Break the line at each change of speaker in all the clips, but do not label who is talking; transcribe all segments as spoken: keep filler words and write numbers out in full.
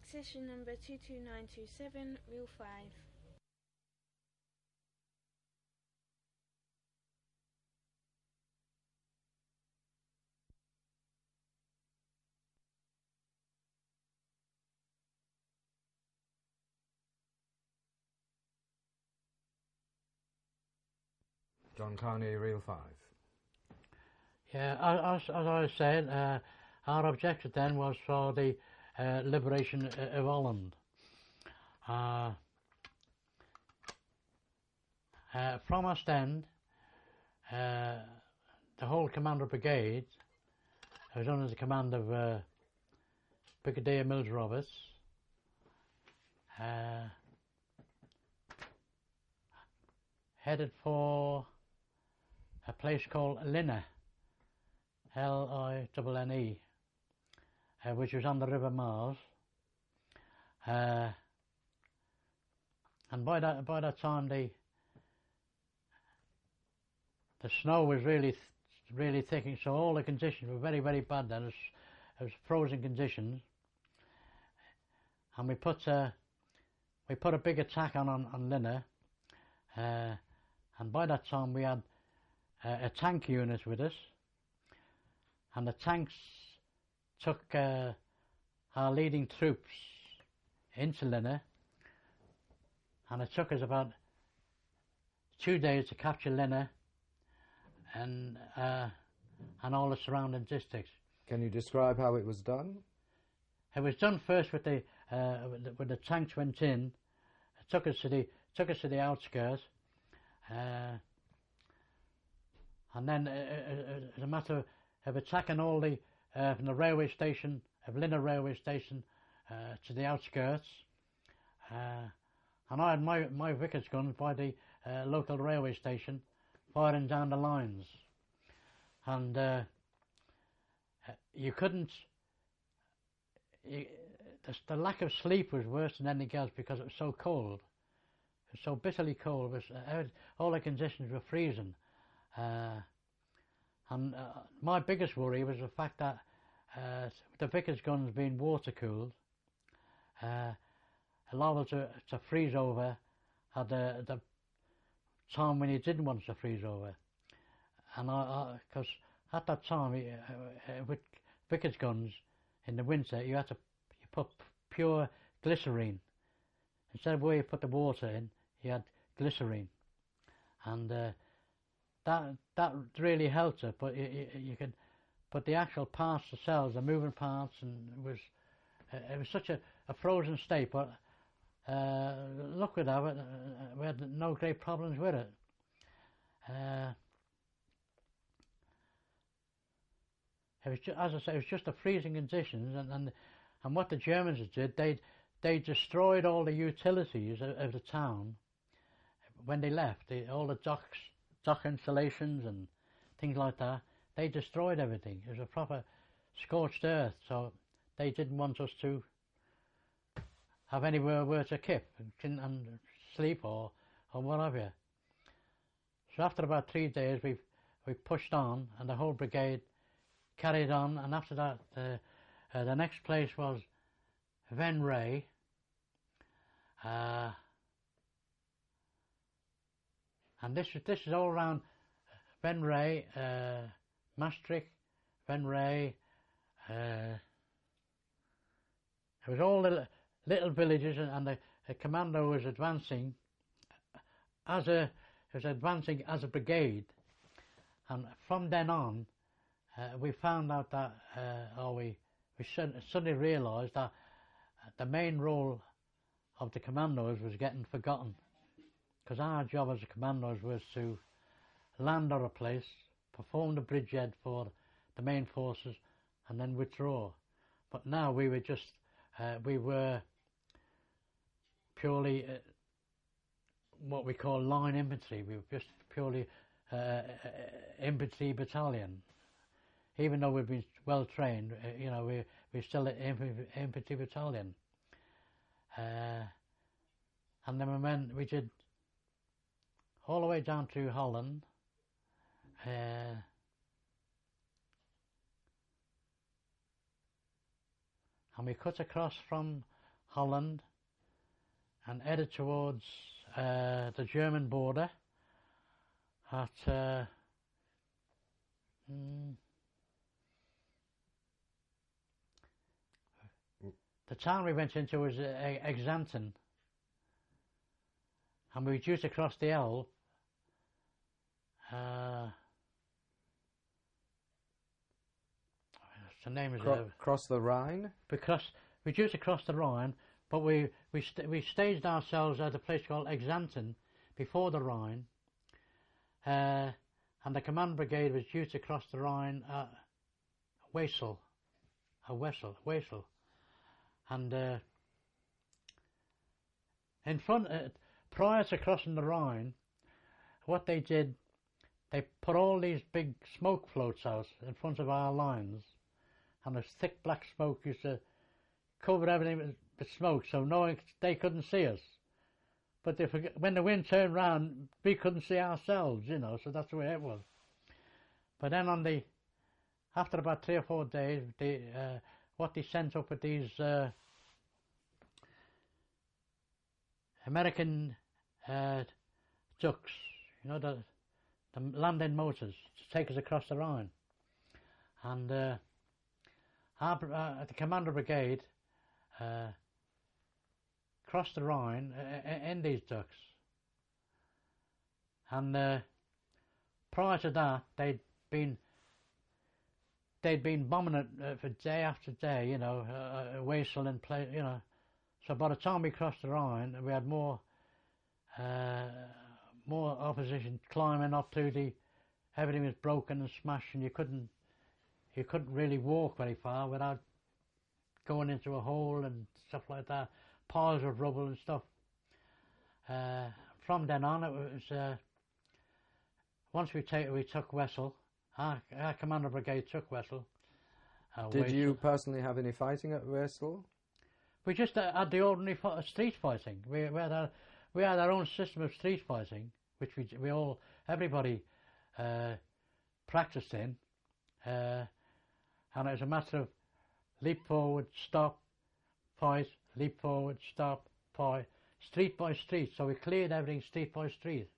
Session number two two nine two seven, Reel five.
John Carney, Reel five.
Yeah, as, as I said, uh, our objective then was for the uh, liberation of Holland. Uh, uh, from Ostend, uh, the whole Commander Brigade was under the command of uh, Brigadier Mills Roberts. Uh, headed for a place called Linne, L I N N E, uh, which was on the River Mars. Uh, and by that by that time, the the snow was really th really thickening, so all the conditions were very very bad. Then it was, it was frozen conditions, and we put uh, we put a big attack on on, on Linne, uh, and by that time we had uh, a tank unit with us, and the tanks took uh, our leading troops into Linne, and it took us about two days to capture Linne and uh, and all the surrounding districts.
Can you describe how it was done?
It was done first with the uh, with the, with the tanks went in. It took us to the took us to the outskirts, uh, and then uh, uh, as a matter of attacking all the uh, from the railway station of Linne railway station uh, to the outskirts, uh, and I had my my Vickers guns by the uh, local railway station, firing down the lines, and uh, you couldn't. You, the, the lack of sleep was worse than anything else because it was so cold. It was so bitterly cold. It was, uh, all the conditions were freezing. Uh, and uh, my biggest worry was the fact that uh, the Vickers guns being water cooled, uh, allowed it to, to freeze over at the, the time when you didn't want it to freeze over. And I, because at that time, uh, with Vickers guns in the winter, you had to you put pure glycerine. Instead of where you put the water in, you had glycerine, and uh, that that really helped it. But you, you, you could, but the actual parts, the cells, the moving parts, and it was uh, it was such a, a frozen state. But uh, look with that, uh, we had no great problems with it. Uh, it was just, as I say, it was just the freezing conditions, and and, and what the Germans did, they they destroyed all the utilities of, of the town when they left. They, all the docks, dock installations, and things like that. They destroyed everything. It was a proper scorched earth. So they didn't want us to have anywhere where to keep and, and sleep or or what have you. So after about three days, we we pushed on, and the whole brigade carried on. And after that, uh, uh, the next place was Venray. Uh, and this is this is all around Venray, uh, Maastricht, Venray. Uh, it was all little little villages, and, and the, the commando was advancing as a was advancing as a brigade. And from then on, uh, we found out that, uh, or we we suddenly realised that the main role of the commandos was getting forgotten, because our job as a commandos was to land on a place, perform the bridgehead for the main forces, and then withdraw. But now we were just uh, we were purely uh, what we call line infantry. We were just purely uh, uh, infantry battalion. Even though we've been well trained, uh, you know, we we're still an infantry, infantry battalion. Uh, and then we went, we did all the way down to Holland. Uh, and we cut across from Holland, and headed towards uh, the German border at uh, mm, the town we went into was uh, Exanten, and we were due to cross the Elbe. Uh, the name is
Cro
uh,
cross the Rhine?
because we were due to cross the Rhine, but we we st we staged ourselves at a place called Exanten before the Rhine, uh, and the command brigade was due to cross the Rhine at Wesel, a Wesel, Wesel, and uh, in front uh, prior to crossing the Rhine, what they did, they put all these big smoke floats out in front of our lines, and this thick black smoke used to cover everything with, with smoke, so no one, they couldn't see us. But they forget, when the wind turned round, we couldn't see ourselves, you know, so that's the way it was. But then on the, after about three or four days, they, uh, what they sent up with these uh, American uh, ducks, you know, the, the landing motors to take us across the Rhine. And uh, our, uh, the Commander Brigade uh, crossed the Rhine uh, in these ducks. And uh, prior to that, they'd been they'd been bombing it uh, for day after day, you know, uh, Wesel and play, you know. So by the time we crossed the Rhine, we had more uh, more opposition climbing up to the. Everything was broken and smashed, and you couldn't you couldn't really walk very far without going into a hole and stuff like that. Piles of rubble and stuff. Uh, from then on, it was uh, once we take we took Wesel. Our, our Commander Brigade took Wesel. Uh,
Did
Wesel.
you personally have any fighting at Wesel?
We just uh, had the ordinary fo street fighting. We, we had our we had our own system of street fighting, which we we all everybody uh, practiced in, uh, and it was a matter of leap forward, stop, fight, leap forward, stop, fight, street by street. So we cleared everything street by street.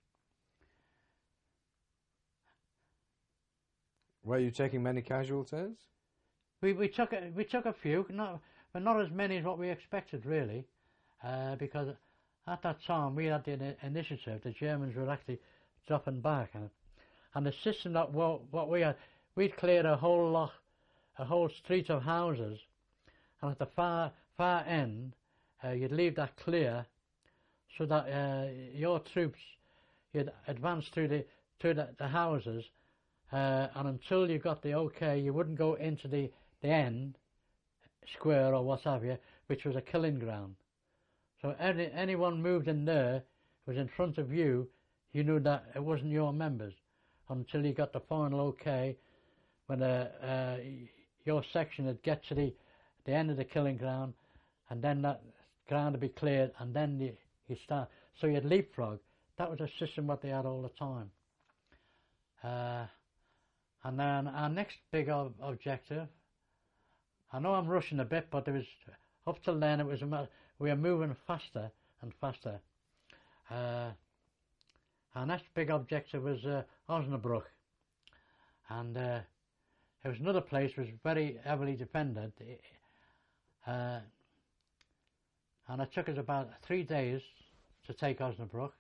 Were you taking many casualties?
We we took a, we took a few, not but not as many as what we expected really, uh, because at that time we had the initiative. The Germans were actually dropping back, and and the system that what what we had, we'd cleared a whole lot, a whole street of houses, and at the far far end, uh, you'd leave that clear, so that uh, your troops, you'd advance through the through the, the houses. Uh, and until you got the okay, you wouldn't go into the, the end square or what have you, which was a killing ground. So any, anyone moved in there, was in front of you, you knew that it wasn't your members until you got the final okay, when uh, uh, your section would get to the, the end of the killing ground, and then that ground would be cleared, and then you, you start. So you'd leapfrog. That was a system what they had all the time. Uh, And then our next big ob objective, I know I'm rushing a bit, but it was, up till then it was, a, we were moving faster and faster. Uh, our next big objective was uh, Osnabrück, and uh, it was another place which was very heavily defended, uh, and it took us about three days to take Osnabrück.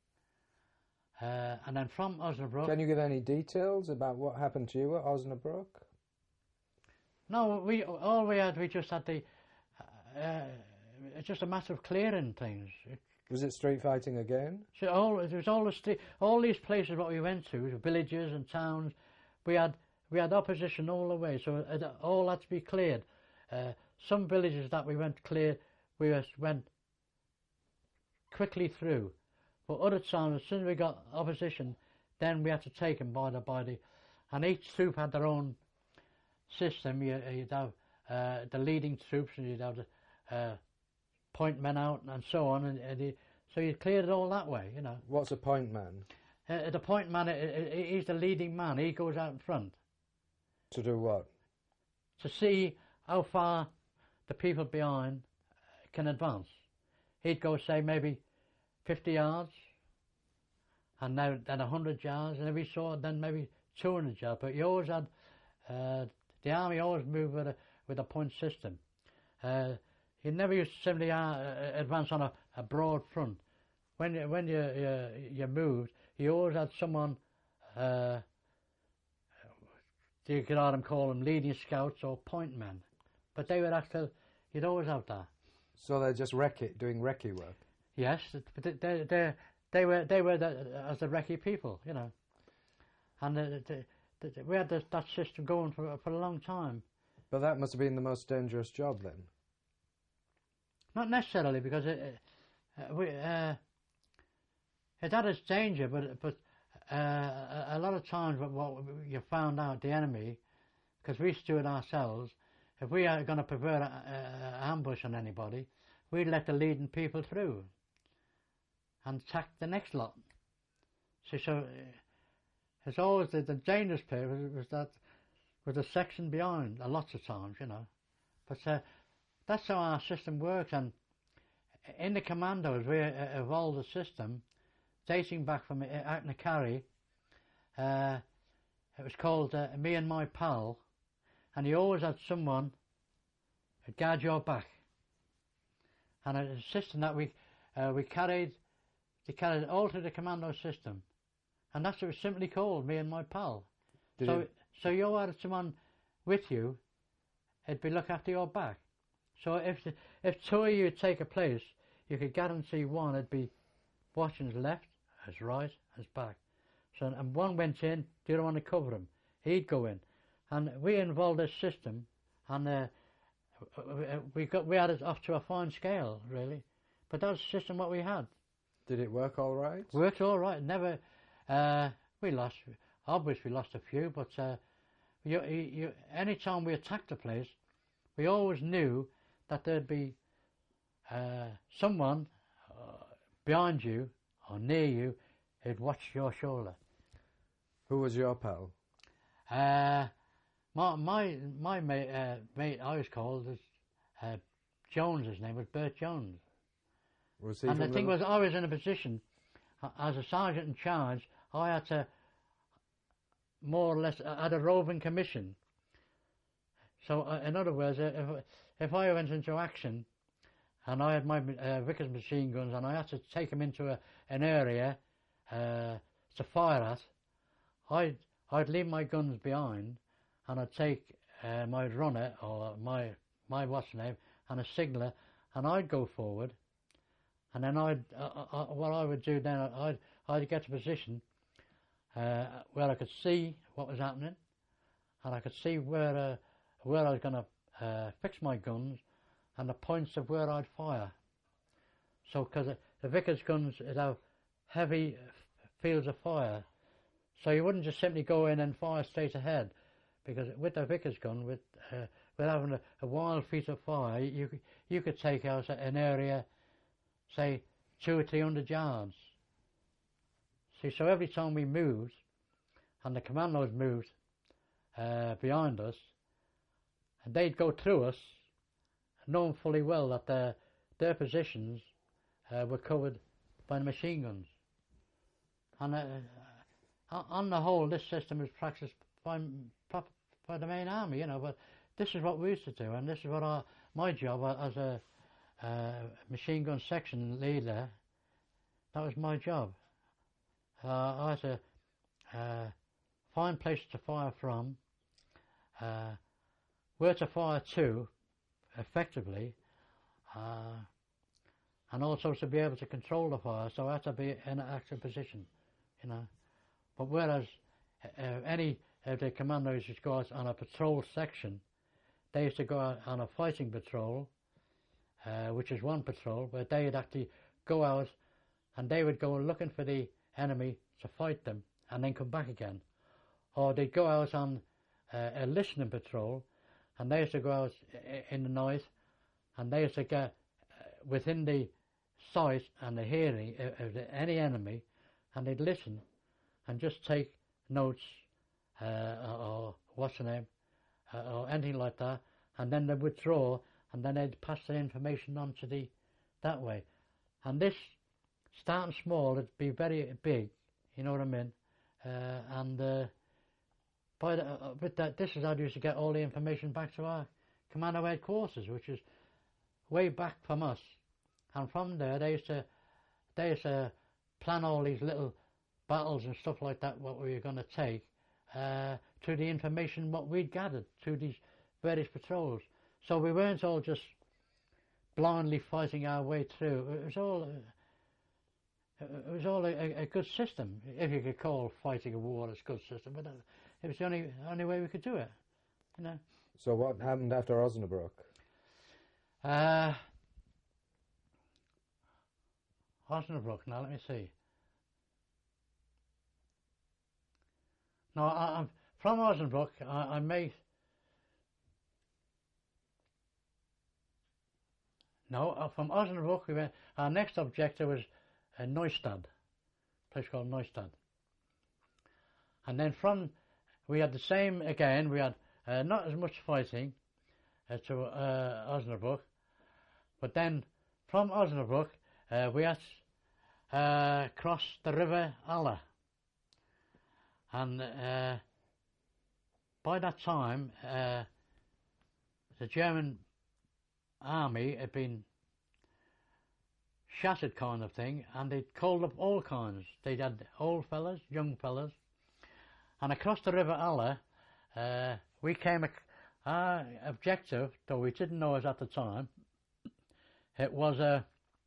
Uh, and then from Osnabrück...
Can you give any details about what happened to you at Osnabrück?
No, we all we had, we just had the... Uh, it's just a matter of clearing things.
Was it street fighting again?
So all, it was all, the street, all these places what we went to, villages and towns, we had we had opposition all the way, so it all had to be cleared. Uh, some villages that we went clear, we just went quickly through. But other times, as soon as we got opposition, then we had to take them by the by the, and each troop had their own system. You, you'd have uh, the leading troops, and you'd have the uh, point men out, and so on. And, and you, so you cleared it all that way, you know.
What's a point man?
Uh, the point man, uh, he's the leading man. He goes out in front.
To do what?
To see how far the people behind can advance. He'd go, say, maybe fifty yards, and now then one hundred yards, and if he saw it, then maybe two hundred yards. But you always had, uh, the army always moved with a, with a point system. Uh, you never used to simply uh, advance on a, a broad front. When you, when you, you, you moved, you always had someone, uh, you could either call them leading scouts or point men. But they would actually, you'd always have that.
So they're just recce, doing recce work?
Yes, but they, they, they, they were, they were the, as the recce people, you know. And the, the, the, we had this, that system going for, for a long time.
But that must have been the most dangerous job then?
Not necessarily, because it, uh, we, uh, it had its danger, but but uh, a, a lot of times what, what you found out, the enemy, because we used to do it ourselves, if we are going to prevent an ambush on anybody, we'd let the leading people through and attack the next lot. See, so uh, it's always the, the dangerous bit was, was that was the section behind, uh, lots of times, you know. But uh, that's how our system works, and in the commandos we uh, evolved a system dating back from uh, Atnacari. Uh, it was called uh, Me and My Pal, and you always had someone who'd guard your back. And a system that we uh, we carried, they carried all through the commando system, and that's what it was simply called, Me and My Pal.
Did
so
it?
so you had someone with you, it'd be look after your back. So if the, if two of you would take a place, you could guarantee one would be watching his left, his right, his back. So and one went in, the other one to cover him. He'd go in, and we involved this system, and uh, we got we had it off to a fine scale, really. But that was the system what we had.
Did it work all right?
Worked all right. Never. Uh, we lost. Obviously, we lost a few, but uh, you, you, you, any time we attacked a place, we always knew that there'd be uh, someone uh, behind you or near you who'd watch your shoulder.
Who was your pal?
Uh, my my my mate, uh, mate I was called was uh, Jones. His name was Bert Jones.
Was he
And the
from
thing was, I was in a position uh, as a sergeant in charge. I had to more or less uh, had a roving commission. So, uh, in other words, uh, if if I went into action, and I had my uh, Vickers machine guns, and I had to take them into a, an area uh, to fire at, I'd I'd leave my guns behind, and I'd take uh, my runner or my my what's the name and a signaller, and I'd go forward, and then I'd uh, uh, what I would do then I'd I'd get to a position uh, where I could see what was happening, and I could see where uh, where I was going to uh, fix my guns, and the points of where I'd fire. So, because the Vickers guns would have heavy fields of fire, so you wouldn't just simply go in and fire straight ahead, because with the Vickers gun, with uh, with having a, a wild field of fire, you you could take out an area, say two or three hundred yards. See, so every time we moved, and the commandos moved uh, behind us, and they'd go through us, knowing fully well that their their positions uh, were covered by the machine guns. And uh, on the whole, this system is practiced by by the main army, you know. But this is what we used to do, and this is what our my job as a uh, machine gun section leader. That was my job. Uh, I had to uh, find places to fire from, uh, where to fire to, effectively, uh, and also to be able to control the fire. So I had to be in an active position, you know. But whereas uh, any of the commandos used to go out on a patrol section, they used to go out on a fighting patrol, uh, which is one patrol, where they would actually go out and they would go looking for the enemy to fight them and then come back again. Or they'd go out on uh, a listening patrol, and they used to go out in the night, and they used to get uh, within the sight and the hearing of, of the, any enemy, and they'd listen and just take notes uh, or what's the name uh, or anything like that, and then they'd withdraw and then they'd pass the information on to the that way. And this, starting small, it'd be very big, you know what I mean? Uh, and uh, by the, uh, with that, this is how I used to get all the information back to our commando headquarters, which is way back from us. And from there, they used to, they used to plan all these little battles and stuff like that, what we were going to take, uh, to the information what we'd gathered through these various patrols. So we weren't all just blindly fighting our way through. It was all, uh, it was all a, a good system, if you could call fighting a war a good system. But it was the only only way we could do it, you know.
So what happened after Osnabrück?
Uh, Osnabrück. Now let me see. No, I, I'm from Osnabrück. I, I made. No, uh, from Osnabrück we went. Our next objective was uh, Neustadt, a place called Neustadt. And then from, we had the same again. We had uh, not as much fighting uh, to uh, Osnabrück, but then from Osnabrück uh, we had uh, crossed the River Aller. And uh, by that time, uh, the German army had been shattered, kind of thing, and they'd called up all kinds. They'd had old fellas, young fellas, and across the River Aller, uh, we came. Our objective, though we didn't know it at the time, it was a. Uh,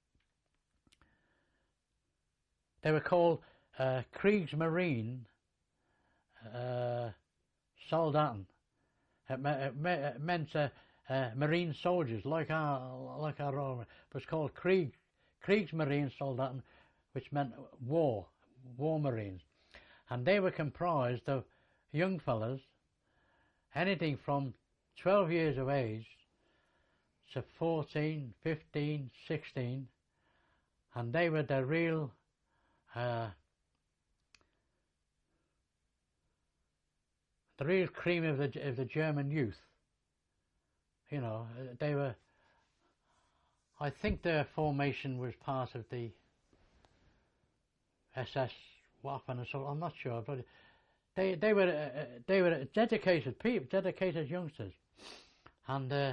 they were called uh, Kriegsmarine. Uh, Soldaten. It, me, it, me, it meant uh, uh, marine soldiers, like our like our own. It was called Krieg, Kriegsmarine Soldaten, which meant war, war marines, and they were comprised of young fellas, anything from twelve years of age to fourteen, fifteen, sixteen, and they were the real. Uh, The real cream of the of the German youth. You know, they were. I think their formation was part of the S S Waffen or so. I'm not sure, but they they were uh, they were dedicated people, dedicated youngsters, and uh,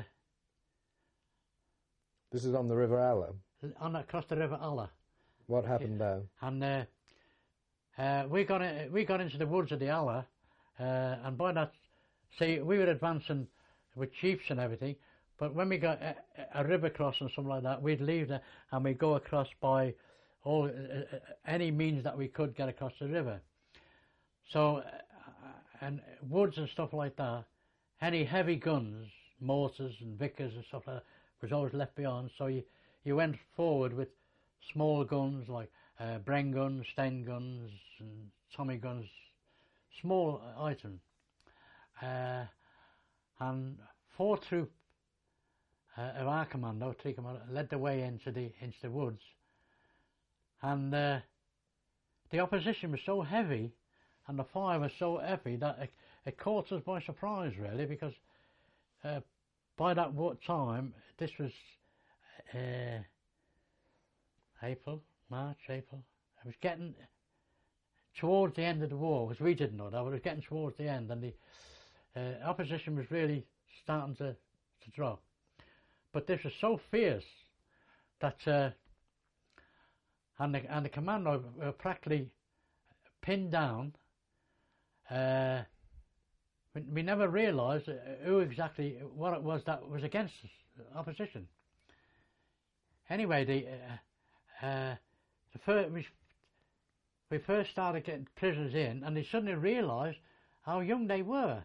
this is on the River Aller.
On across the River Aller.
What happened
yeah.
there?
And uh, uh, we got in, we got into the woods of the Aller. Uh, and by that, see, we were advancing with chiefs and everything, but when we got a, a river crossing or something like that, we'd leave there and we'd go across by all uh, any means that we could get across the river. So, uh, and woods and stuff like that, any heavy guns, mortars and Vickers and stuff like that, was always left behind. So you, you went forward with small guns like uh, Bren guns, Sten guns, and Tommy guns. Small item, uh, and four troop uh, of our commando, three commando, led the way into the into the woods, and uh, the opposition was so heavy, and the fire was so heavy that it, it caught us by surprise, really, because uh, by that time, this was uh, April, March, April. It was getting towards the end of the war, because we didn't know that, but it was getting towards the end, and the uh, opposition was really starting to, to drop. But this was so fierce that, uh, and, the, and the commando were practically pinned down. Uh, we, we never realised who exactly, what it was that was against us, opposition. Anyway, the, uh, uh, the first, we, We first started getting prisoners in, and they suddenly realised how young they were,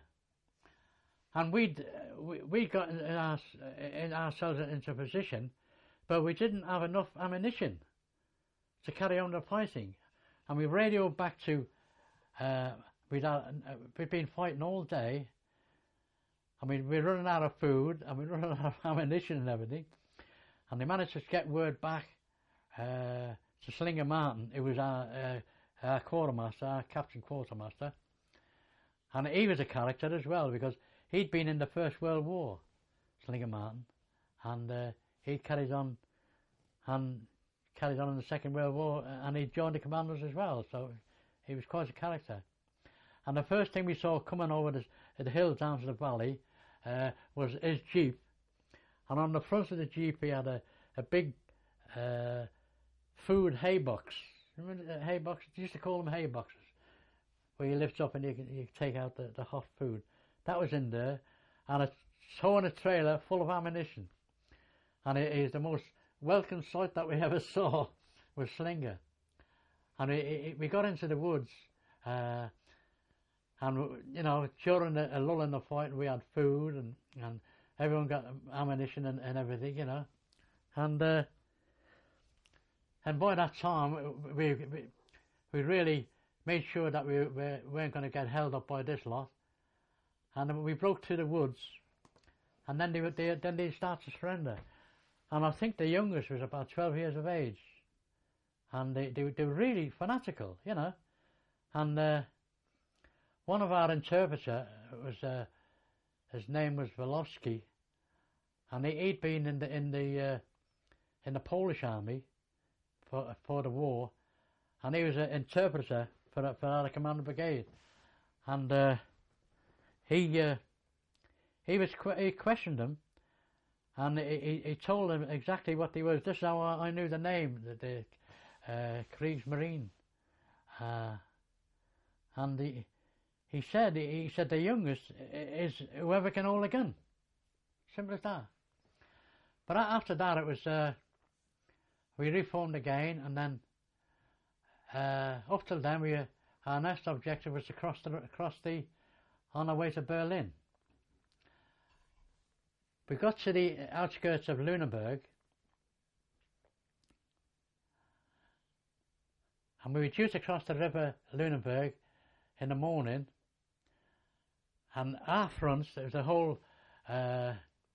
and we'd we we got in, our, in ourselves into a position, but we didn't have enough ammunition to carry on the fighting, and we radioed back to uh, we'd uh, we'd been fighting all day. I mean, we're running out of food, and we're running out of ammunition and everything, and they managed to get word back. Uh, to Slinger Martin, it was our, uh, our quartermaster, our captain quartermaster, and he was a character as well, because he'd been in the First World War, Slinger Martin, and uh, he carried on and carried on in the Second World War, and he joined the Commandos as well, so he was quite a character. And the first thing we saw coming over the, the hill down to the valley uh, was his Jeep, and on the front of the Jeep he had a, a big uh, food hay box. Remember the hay box? They used to call them hay boxes, where you lift up and you, you take out the, the hot food. That was in there, and a towing a trailer full of ammunition. And it is the most welcome sight that we ever saw, was Slinger. And it, it, we got into the woods, uh, and you know, during a, a lull in the fight, we had food, and, and everyone got ammunition and, and everything, you know. And uh, and by that time, we we, we really made sure that we, we weren't going to get held up by this lot. And we broke through the woods, and then they, they then they started to surrender. And I think the youngest was about twelve years of age, and they they, they were really fanatical, you know. And uh, one of our interpreter was uh, his name was Volowski, and he, he'd been in the in the uh, in the Polish army for for the war, and he was an interpreter for for our commando brigade, and uh, he uh, he was he questioned him, and he he told him exactly what he was. This is how I knew the name, the, the uh, Kriegsmarine, uh, and he he said he said the youngest is whoever can hold a gun. Simple as that. But after that, it was uh, we reformed again, and then uh, up till then, we uh, our next objective was to cross the across the on our way to Berlin. We got to the outskirts of Lüneburg, and we were due to cross the river Lüneburg in the morning. And our front, there was a whole uh,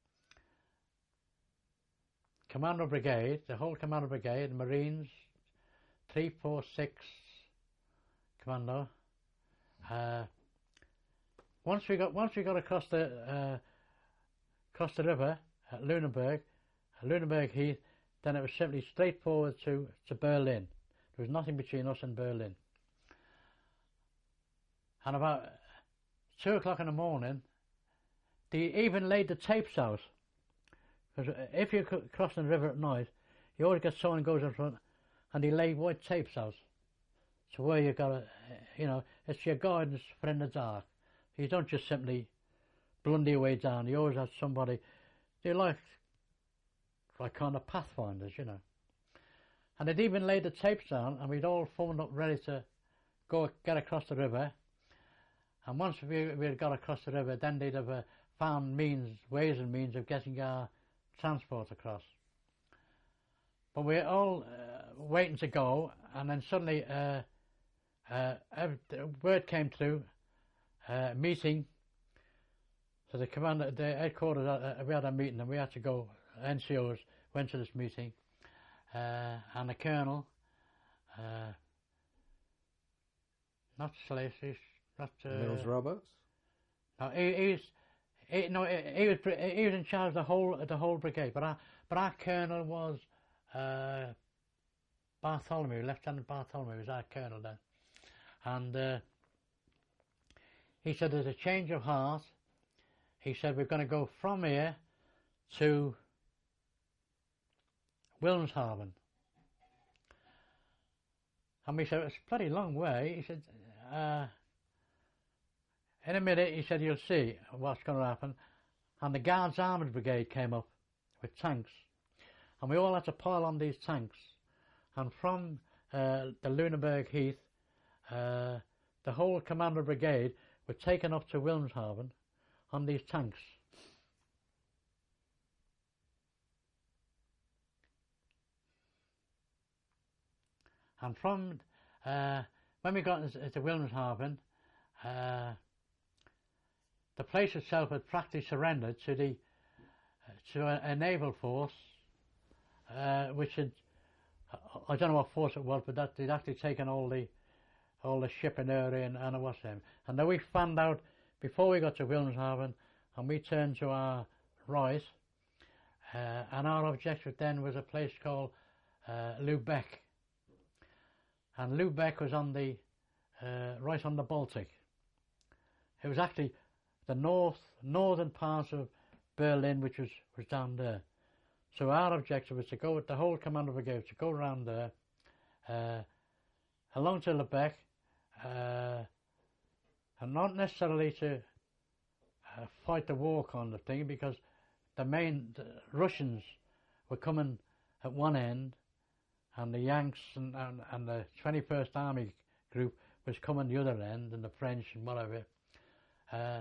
Commando Brigade, the whole Commando Brigade, Marines, three, four, six Commando. Uh, once we got once we got across the uh, across the river at Lüneburg, at Lüneburg Heath, then it was simply straight forward to to Berlin. There was nothing between us and Berlin. And about two o'clock in the morning, they even laid the tapes out. Because if you're crossing the river at night, you always get someone goes in front, and they lay white tapes out. So where you got to, you know, it's your guidance for in the dark. You don't just simply blunder your way down. You always have somebody. They're like, like kind of pathfinders, you know. And they'd even laid the tapes down, and we'd all formed up ready to go get across the river. And once we we had got across the river, then they'd have uh, found means, ways and means of getting our transport across. But we were all uh, waiting to go, and then suddenly uh, uh, a word came through, uh, meeting. So the commander, the headquarters, uh, we had a meeting, and we had to go. N C Os went to this meeting, uh, and the colonel, uh, not Slacy, not uh,
Mills Roberts.
No, he, he's he, no, he, he was he was in charge of the whole the whole brigade. But our but our colonel was uh, Bartholomew, Lieutenant Bartholomew was our colonel then, and uh, he said there's a change of heart. He said we're going to go from here to Wilhelmshaven. And we said it's a bloody long way. He said. Uh, In a minute, he said, you'll see what's going to happen. And the Guards Armoured Brigade came up with tanks. And we all had to pile on these tanks. And from uh, the Lüneburg Heath, uh, the whole Commander Brigade were taken up to Wilhelmshaven on these tanks. And from, uh, when we got to Wilhelmshaven, uh, the place itself had practically surrendered to the uh, to a, a naval force, uh, which had I don't know what force it was, but that they'd actually taken all the all the shipping area and, and it was them. And then we found out before we got to Wilhelmshaven, and we turned to our right. uh, and our objective then was a place called uh, Lubeck. And Lubeck was on the uh, right on the Baltic. It was actually the north northern part of Berlin, which was, was down there. So our objective was to go with the whole Commando Brigade, to go around there, uh, along to Lubeck, uh, and not necessarily to uh, fight the war kind of thing, because the main the Russians were coming at one end, and the Yanks and, and, and the twenty-first Army group was coming the other end, and the French and whatever. Uh,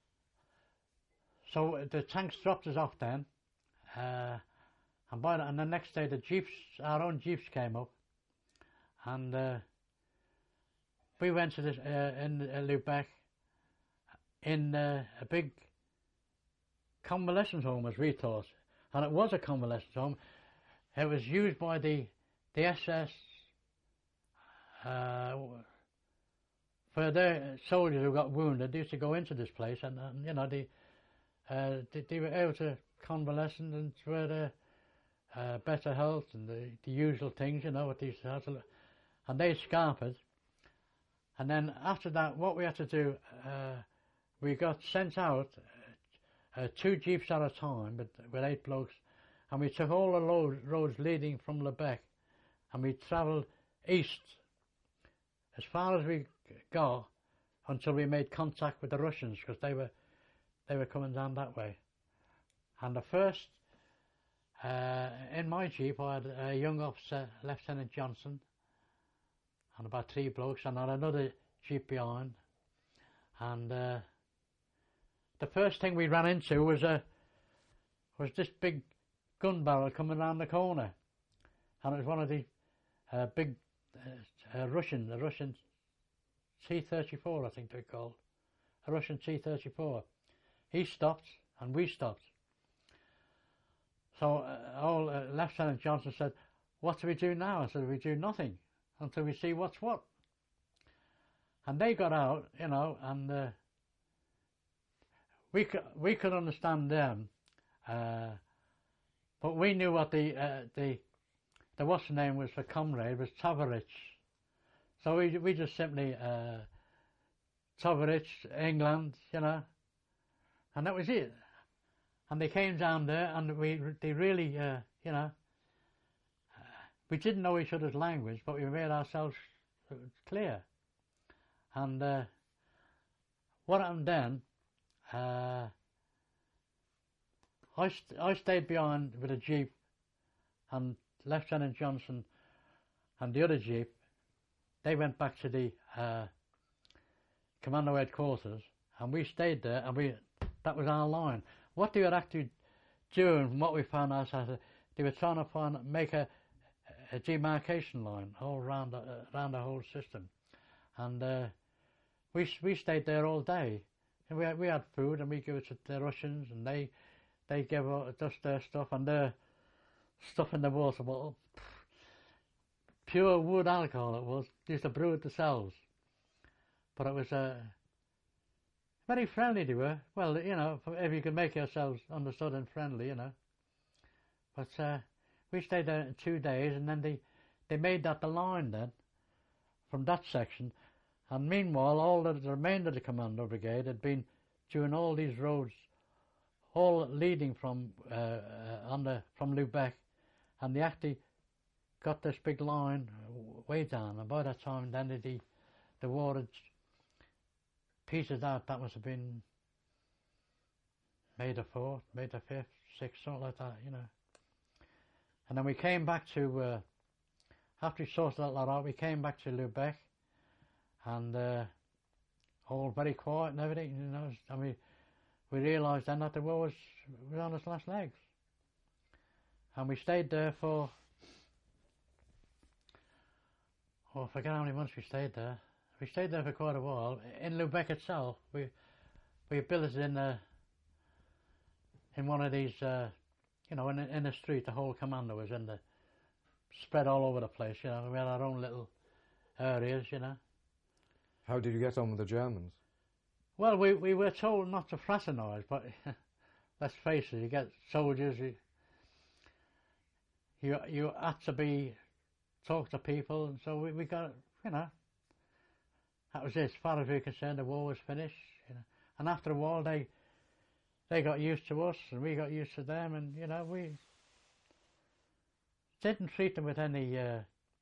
so the tanks dropped us off then, uh, and by the, and the next day the jeeps, our own jeeps came up, and uh, we went to this uh, in uh, Lubeck in uh, a big convalescent home, as we thought, and it was a convalescent home. It was used by the the S S uh, for their soldiers who got wounded. They used to go into this place, and, and you know they, uh, they they were able to convalesce and for their uh, better health and the, the usual things, you know, what these and they scarped. And then after that, what we had to do, uh, we got sent out uh, two jeeps at a time with, with eight blokes, and we took all the roads, roads leading from Lubeck, and we travelled east as far as we got until we made contact with the Russians, because they were they were coming down that way. And the first, uh, in my jeep, I had a young officer, Lieutenant Johnson, and about three blokes, and I had another jeep behind. And uh, the first thing we ran into was a was this big gun barrel coming around the corner, and it was one of the uh, big uh, uh, Russian, the Russian T thirty-four, I think they're called, a Russian T thirty-four. He stopped, and we stopped. So uh, old uh, Lieutenant Johnson said, "What do we do now?" I said, "We do nothing until we see what's what." And they got out, you know, and uh, we could we could understand them, uh, but we knew what the uh, the the what's the name was for comrade was Tovarich. So we we just simply uh, Tovarich, England, you know, and that was it. And they came down there, and we they really, uh, you know, we didn't know each other's language, but we made ourselves clear. And uh, what happened then, uh, I, st I stayed behind with a jeep, and Lieutenant Johnson and the other jeep, they went back to the uh, commando headquarters, and we stayed there, and we that was our line. What they were actually doing, what we found out, they were trying to find make a a demarcation line all around the, uh, around the whole system, and uh, we we stayed there all day, and we had, we had food, and we gave it to the Russians, and they they gave us their stuff, and their stuff in the water bottle, pure wood alcohol it was. They used to brew it themselves, but it was uh, very friendly they were. Well, you know, if you could make yourselves understood and friendly, you know, but. Uh, We stayed there in two days, and then they, they made that the line then, from that section. And meanwhile, all the, the remainder of the Commando Brigade had been doing all these roads, all leading from uh, uh, on the, from Lubeck, and they actually got this big line way down. And by that time, then the the war had petered out. That must have been May the fourth, May the fifth, sixth, something like that, you know. And then we came back to, uh, after we sorted that lot out, we came back to Lubeck, and uh, all very quiet and everything, you know. And we, we realised then that the war was, was on its last legs. And we stayed there for, oh, I forget how many months we stayed there. We stayed there for quite a while. In Lubeck itself, we we built it in, uh, in one of these... Uh, You know, in, in the street, the whole commando was in the, spread all over the place, you know. We had our own little areas, you know.
How did you get on with the Germans?
Well, we, we were told not to fraternise, but let's face it, you get soldiers, you, you you had to be talk to people, and so we, we got, you know, that was it. As far as we were concerned, the war was finished. You know, and after a while, they they got used to us, and we got used to them, and you know, we didn't treat them with any uh,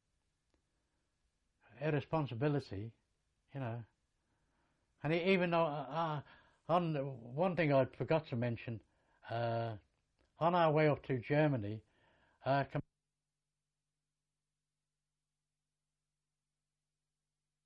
irresponsibility, you know. And even though, uh, on one thing I forgot to mention, uh, on our way up to Germany, uh,